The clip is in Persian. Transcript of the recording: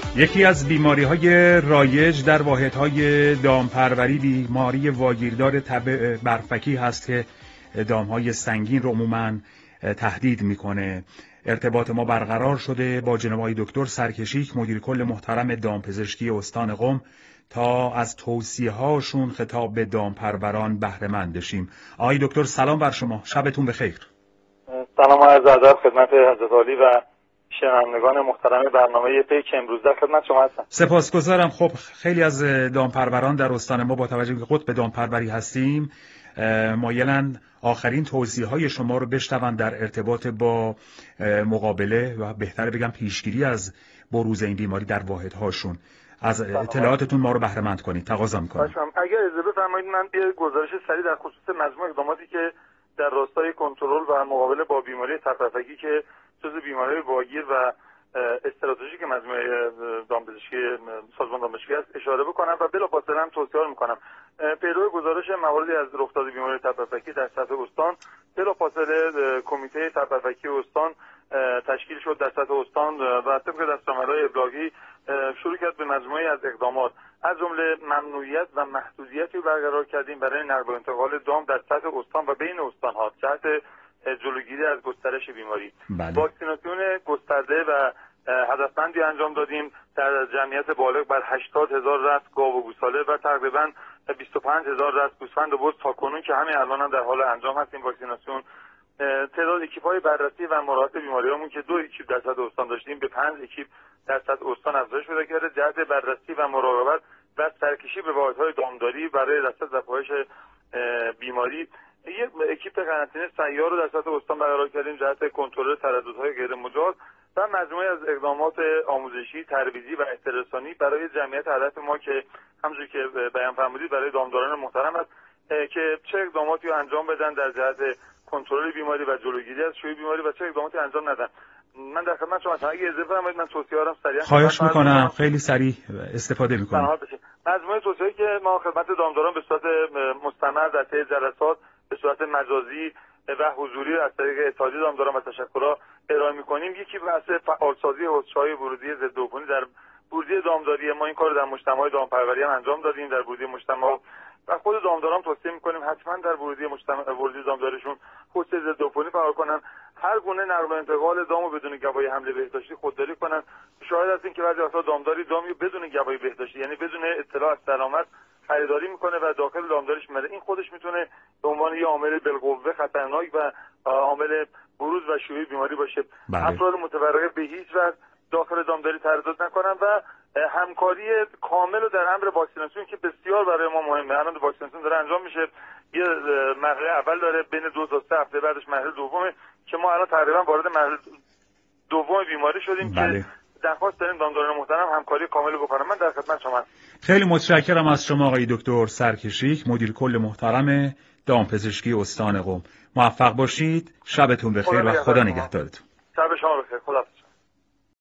یکی از بیماری‌های رایج در واحدهای دامپروری بیماری واگیردار تب برفکی هست که دامهای سنگین رو عموماً تهدید میکنه. ارتباط ما برقرار شده با جناب آقای دکتر سرکشیک، مدیر کل محترم دامپزشکی استان قم، تا از توصیه‌هاشون خطاب به دامپروران بهره مند بشیم. آقای دکتر سلام بر شما، شبتون بخیر. سلام و عرض ادب خدمت حضرت عالی و شنوندگان محترم برنامه پیک امروز در خدمت شما هستم. سپاسگزارم. خب خیلی از دامپروران در استان ما با توجه به قطب دامپروری هستیم مایلن آخرین توصیه‌های شما رو بشنون در ارتباط با مقابله و بهتره بگم پیشگیری از بروز این بیماری در واحدهاشون. از اطلاعاتتون ما رو بهره مند کنید تقاضا می‌کنم. اگر اجازه بفرمایید من یه گزارش سریع در خصوص مجموع اقداماتی که در راستای کنترل و مقابله با بیماری تب‌برفکی که جزو بیماری واگیر و استراتژیک مجموعه دامپزشکی سازمان دامپزشکی است اشاره بکنم و بلافاصله هم توصیه می‌کنم. پیرو گزارش مواردی از رخ داده بیماری تب‌برفکی در سطح استان، بلافاصله کمیته تب‌برفکی استان تشکیل شد در سطح استان و طبق دستورالعمل‌های ابلاغی شروع کرد به مجموعه‌ای از اقدامات، از جمله ممنوعیت و محدودیتی برقرار کردیم برای نقل و انتقال دام در سطح استان و بین استان‌ها جهت جلوگیری از گسترش بیماری. واکسیناسیون گسترده و هدفمندی انجام دادیم در جمعیت بالغ بر 80,000 رأس گاو و گوساله و تقریبا 25,000 رأس گوسفند و بز تاکنون که همین الان هم در حال انجام هستیم واکسیناسیون. تعداد اکیپ‌های بررسی و مراقبت بیماریامون که 2 اکیپ در سطح استان داشتیم به 5 اکیپ در سطح استان افزایش پیدا کرده جهت بررسی و مراقبت و سرکشی به واحدهای دامداری برای رصد و کاهش بیماری. یک اکیپ قرنطینه سیار رو در سطح استان برقرار کردیم جهت کنترل ترددهای غیر مجاز و مجموعه از اقدامات آموزشی، ترویجی و اطلاع‌رسانی برای جمعیت هدف ما که همونجوری که بیان فرمودید برای دامداران محترم است که چه اقداماتی رو انجام بدن در جهت کنترل بیماری و جلوگیری از شیوع بیماری و چه اقداماتی انجام ندن. من در خدمت شما هستم. اگه اجازه بفرمایید من توصیه‌هام سریعا خواهش می‌کنم، خیلی سریع استفاده می‌کنم. مجموعه توصیه‌ای که ما خدمت دامداران به صورت مستمر در طی جلسات به صورت مجازی و حضوری از طریق اتحادیه دامداران و تشکل‌ها ارائه می‌کنیم. یکی بحث فعالسازی حوضچه‌های ورودی ضد عفونی در ورودی دامداری. ما این کار در مجتمع‌های دامپروری هم انجام دادیم. در ورودی مجتمع و خود دامداران توصیه می‌کنیم حتما در ورودی دامداریشون حوضچه ضد عفونی فعال کنن. هر گونه نقل و انتقال دامو بدون گواهی حمله بهداشتی خودداری کنن. شاهد هستیم که بعضی وقتا دامداری دامی بدون گواهی بهداشتی یعنی بدون اطلاع از سلامت خریداری میکنه و داخل دامداریش میره. این خودش میتونه به عنوان یه عامل بالقوه خطرناک و عامل بروز و شیوع بیماری باشه. افراد متورقه به هیچ وجه داخل دامداری تردد نکنن و همکاری کامل در امر واکسیناسیون که بسیار برای ما مهمه. الان واکسیناسیون داره انجام میشه. یه مرحله اول داره بین 2 تا 3 هفته بعدش مرحله دومه که ما الان تقریبا وارد مرحله دوم بیماری شدیم که درخواست داریم دامداران محترم همکاری کامل بکنن. من در خدمت شما هستم. خیلی متشکرم از شما آقای دکتر سرکشیک، مدیر کل محترم دامپزشکی استان قم. موفق باشید. شبتون بخیر و خدا نگهدارتون. شب شما بخیر. خدا